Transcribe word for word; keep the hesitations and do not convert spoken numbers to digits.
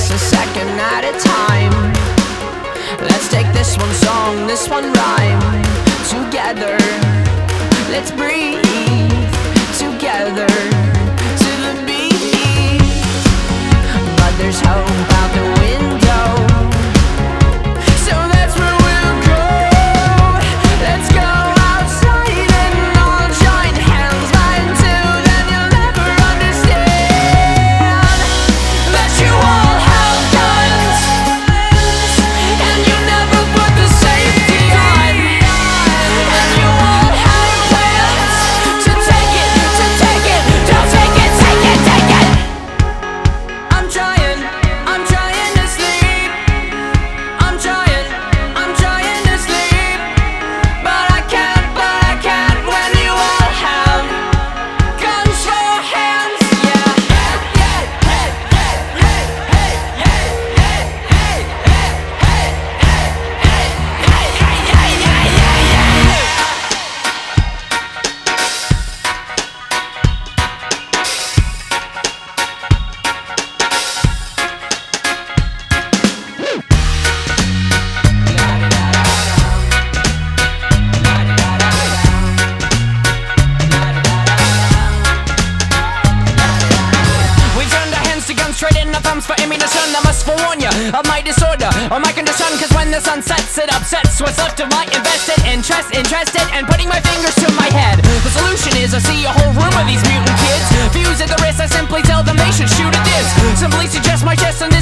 a second at a time. Let's take this one song, this one rhyme together. Let's breathe together to the beat. But there's hope out the window, so that's where we'll go. Let's go outside and all join hands. But until then you'll never understand that you all have guns, and you never put the safety on, and you all have plans to take it, to take it, don't take it, take it, take it. I'm trying, I'm trying to sleep. I'm trying, I'm trying to sleep. But I can't, but I can't when you all have guns for hands. Yeah. Hey, hey, hey, hey, hey, hey, hey, hey, hey, hey, hey, hey, hey, hey, hey. We turned our hands to guns, trading our thumbs for ammunition. I must forewarn you of my disorder or my condition, cause when the sun sets, it upsets what's left of my invested interest. Interested and putting my fingers to my head. The solution is I see a whole room of these mutant kids. Fuse at the wrist, I simply tell them they should shoot at this. Simply suggest my chest and